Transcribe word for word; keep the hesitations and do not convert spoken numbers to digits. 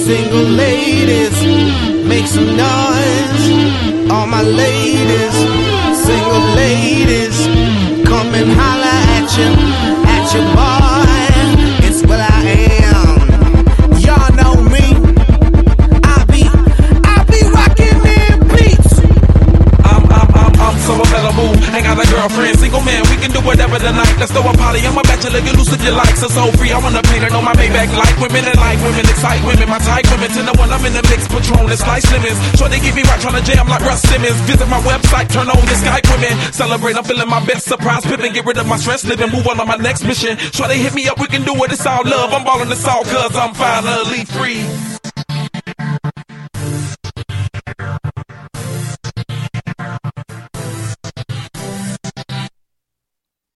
Single ladies, make some noise. All my ladies, single ladies, come and holla at you, at your boy. It's what I am. Y'all know me. I be, I be rocking them beats. I'm, I'm, I'm, I'm so available. Ain't got a girlfriend, single man. We can do whatever tonight. Let's throw a party. I'm a bachelor. You lose if you like. So so free. I wanna paint it on my Maybach light. Women in life, women excite, women my type, women to the one. I'm in the mix, Patron and Slice Lemons. Sure they get me right, tryna jam like Russ Simmons. Visit my website, turn on your Skype women. Celebrate, I'm feeling my best. Surprise, pippin', get rid of my stress, living, move on on my next mission. Sure they hit me up, we can do it. It's all love. I'm ballin' this all cause I'm finally free.